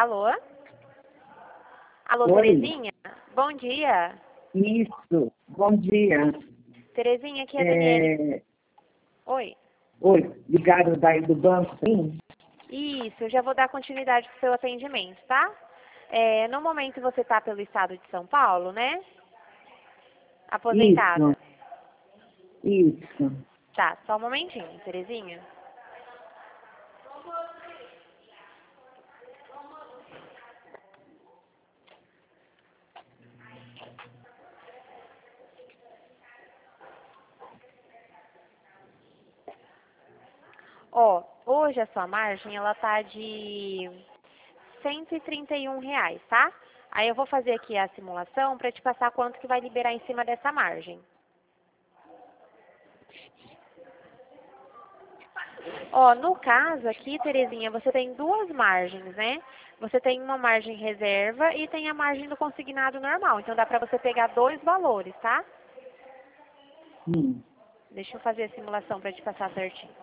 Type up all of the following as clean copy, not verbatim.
Alô? Alô, Oi. Terezinha? Bom dia. Isso, bom dia. Terezinha, aqui é a Daniele. Oi. Oi, ligado daí do banco, sim? Isso, eu já vou dar continuidade para o seu atendimento, tá? No momento você está pelo estado de São Paulo, né? Isso, Aposentada. isso. Tá, só um momentinho, Terezinha. Ó, hoje a sua margem, ela tá de R$ 131, tá? Aí eu vou fazer aqui a simulação para te passar quanto que vai liberar em cima dessa margem. Ó, no caso aqui, Terezinha, você tem duas margens, né? Você tem uma margem reserva e tem a margem do consignado normal. Então dá para você pegar dois valores, tá? Sim. Deixa eu fazer a simulação para te passar certinho.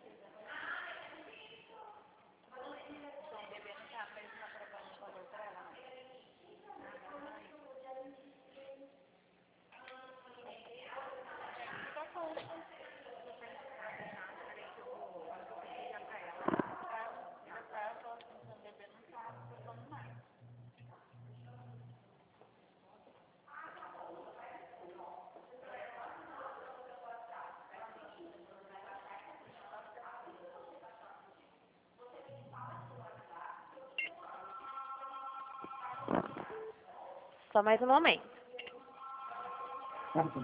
Só mais um momento. Tá bom.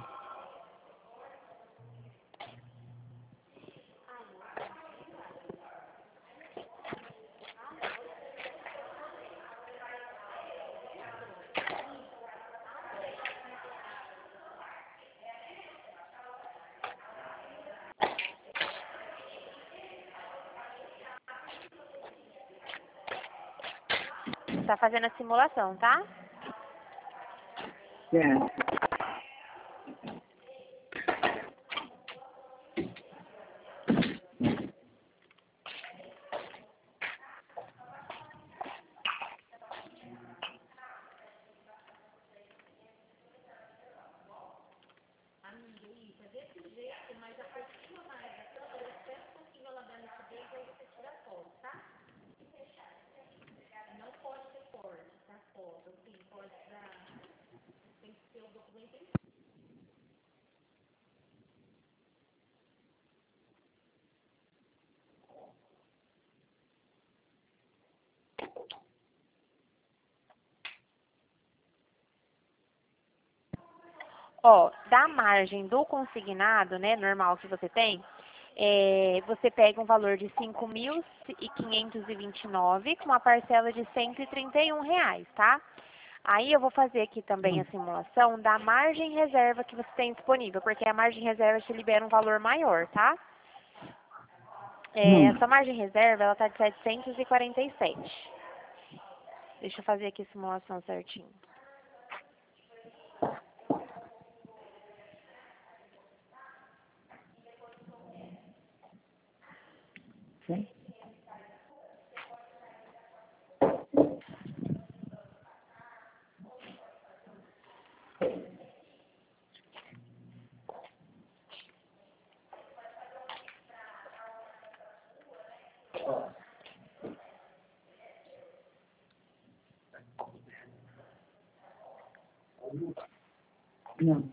Tá fazendo a simulação, tá? Certo. Ó, da margem do consignado, né, normal que você tem, você pega um valor de 5.529 com uma parcela de R$ 131, tá? Aí eu vou fazer aqui também a simulação da margem reserva que você tem disponível, porque a margem reserva te libera um valor maior, tá? Essa margem reserva, ela tá de 747. Deixa eu fazer aqui a simulação certinho. Sim. Não.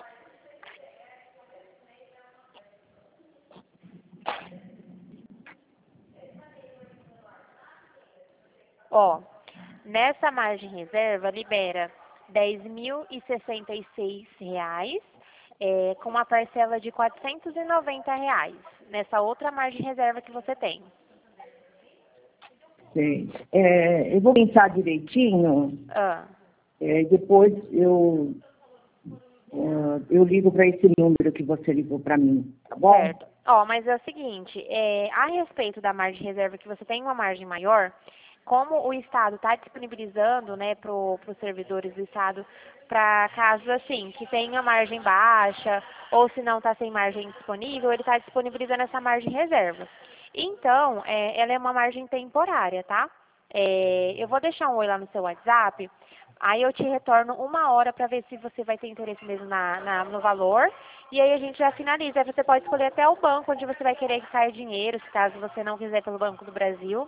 Ó, nessa margem reserva libera R$ 10.066, com uma parcela de R$ 490, nessa outra margem reserva que você tem. Sei. Eu vou pensar direitinho, Ah, depois eu ligo para esse número que você ligou para mim, tá bom? certo. Ó, mas é o seguinte, a respeito da margem reserva que você tem uma margem maior, como o Estado está disponibilizando, né, para os servidores do Estado, para casos assim, que tenha margem baixa, ou se não está sem margem disponível, ele está disponibilizando essa margem reserva. Então, ela é uma margem temporária, tá? Eu vou deixar um oi lá no seu WhatsApp, aí eu te retorno 1 hora para ver se você vai ter interesse mesmo no valor. E aí a gente já finaliza. Aí você pode escolher até o banco onde você vai querer que caia dinheiro, se caso você não quiser pelo Banco do Brasil.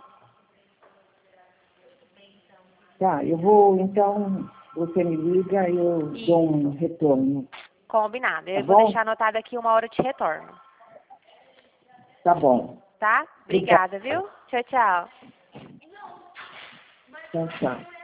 Tá, eu vou, então, você me liga e eu dou um Isso, retorno. combinado. Tá Eu vou bom? deixar anotado aqui 1 hora eu te retorno. Tá bom. Tá? Obrigada. Obrigada, viu? Tchau, tchau. Tchau, tchau.